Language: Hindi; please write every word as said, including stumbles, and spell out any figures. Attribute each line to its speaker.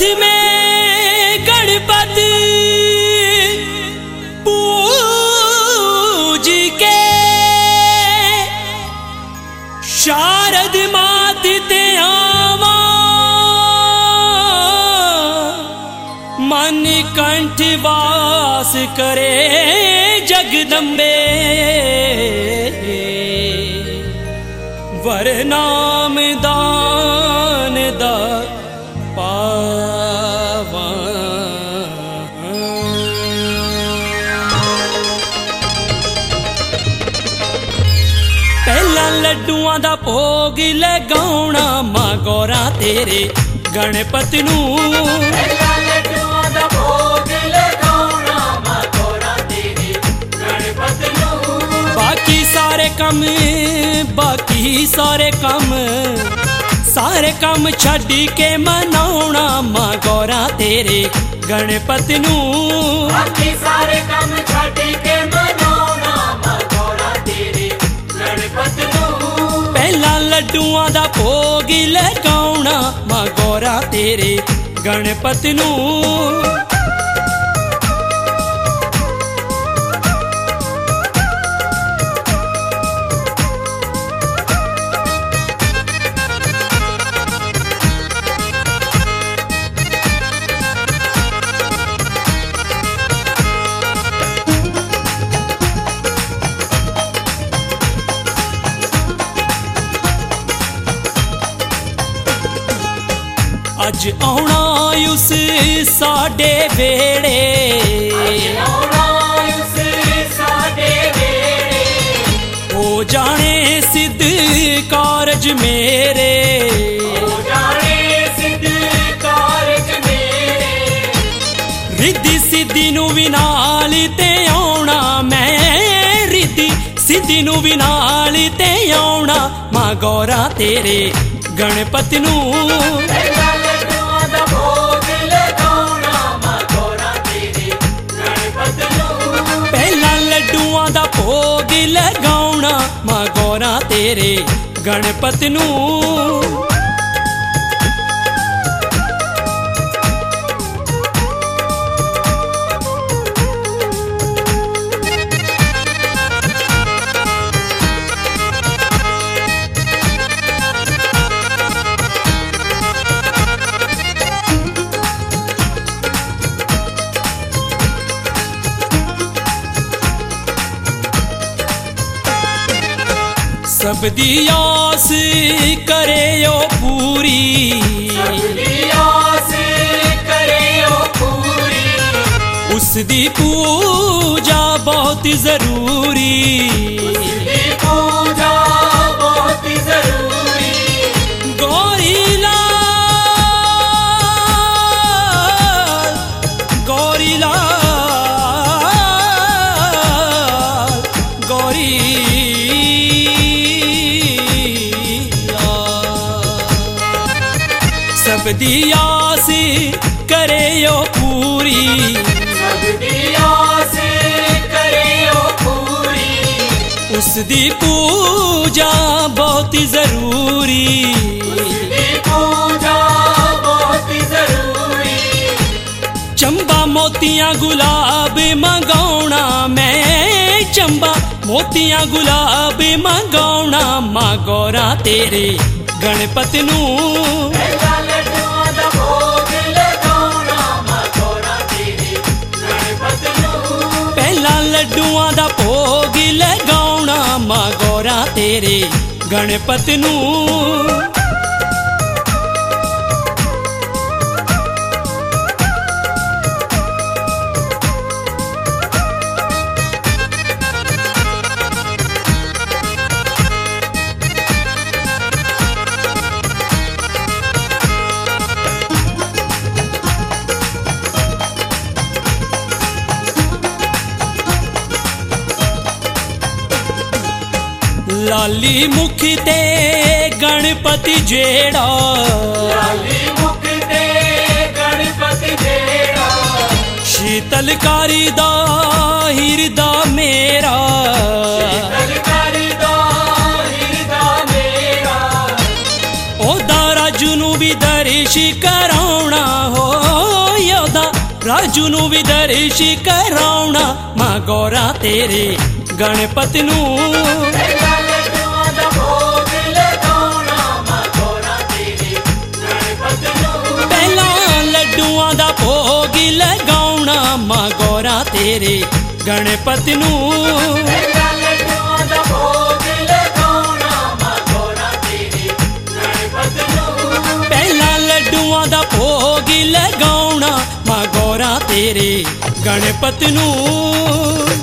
Speaker 1: में गणपति पूज के शारद मात ते आवा मन कंठ वास करे जगदम्बे वर नाम दान दा पावा। पहला लड्डुआं दा भोग लगाउणा मां गौरा तेरे गणपति नू। पहला लड्डुआं दा भोग लगाउणा मां गौरा तेरे गणपति नू। बाकी सारे कम बाकी सारे कम सारे कम छड्डी के मनाउणा मां गौरा तेरे गणपति नू। बाकी सारे कम छड्डी के मनाउणा मां गौरा तेरे गणपति नू। पहला लड्डुआं दा भोग लगाउणा मां गौरा तेरे गणपति नू। अज आउणा उस साडे वेड़े, अज आउणा उस साडे वेड़े, हो जाने सिद्ध कारज मेरे, हो जाने सिद्ध कारज मेरे। रिद्धि सिद्धि नू भी नाल ते आउणा मैं, रिद्धि सिद्धि नू भी नाल ते आउणा मां गौरा तेरे गणपति नू। लड्डुआं दा भोग लगाउणा मां गौरा तेरे गणपति नू। सब दी आस करे ओ पूरी, सब दी आस करे ओ पूरी। उस दी पूजा बहुत जरूरी, उस दी पूजा बहुत जरूरी। गौरी लाल गौरी लाल गौरी सब दी आस करे ओ पूरी, सब दी आस करे ओ पूरी। उस दी पूजा बहुत जरूरी, उस दी पूजा बहुत जरूरी। चंबा मोतियां गुलाब मंगाउणा मैं, चंबा मोतियां गुलाब मंगाउणा मां गौरा तेरे गणपति नू। पहला लड्डुआं दा भोग लगाउणा मां गौरा तेरे गणपति नू। पहला लड्डुआं दा भोग लगाउणा मां गौरा तेरे गणपति नू। लाली मुख ते गणपति जेड़ा, लाली मुख ते गणपति जेड़ा। शीतलकारी दा हिरदा मेरा, शीतलकारी दा हिरदा मेरा। ओदा ਰਾਜੂ ਨੂੰ ਵੀ ਦਰਸ਼ ਕਰਾਉਣਾ ਹੋ ਯੋਧਾ ਰਾਜੂ ਨੂੰ ਵੀ ਦਰਸ਼ ਕਰਾਉਣਾ ਮਾਂ ਗੌਰਾ ਤੇਰੇ ਗਣਪਤ ਨੂੰ
Speaker 2: ਪਹਿਲਾਂ ਲੱਡੂਆਂ ਦਾ ਭੋਗ ਲਗਾਉਣਾ ਮਾਂ ਗੌਰਾ ਤੇਰੇ ਗਣਪਤ ਨੂੰ
Speaker 1: ਪਹਿਲਾਂ ਲੱਡੂਆਂ ਦਾ ਭੋਗ ਲਗਾਉਣਾ ਮਾਂ ਗੌਰਾ ਤੇਰੇ ਗਣਪਤ ਨੂੰ
Speaker 2: ਪਹਿਲਾਂ ਲੱਡੂਆਂ ਦਾ ਭੋਗ ਲਗਾਉਣਾ ਮਾਂ ਗੌਰਾ ਤੇਰੇ ਗਣਪਤ ਨੂੰ
Speaker 1: ਪਹਿਲਾਂ ਲੱਡੂਆਂ ਦਾ ਭੋਗ ਲਗਾਉਣਾ ਮਾਂ ਗੌਰਾ ਤੇਰੇ ਗਣਪਤ ਨੂੰ।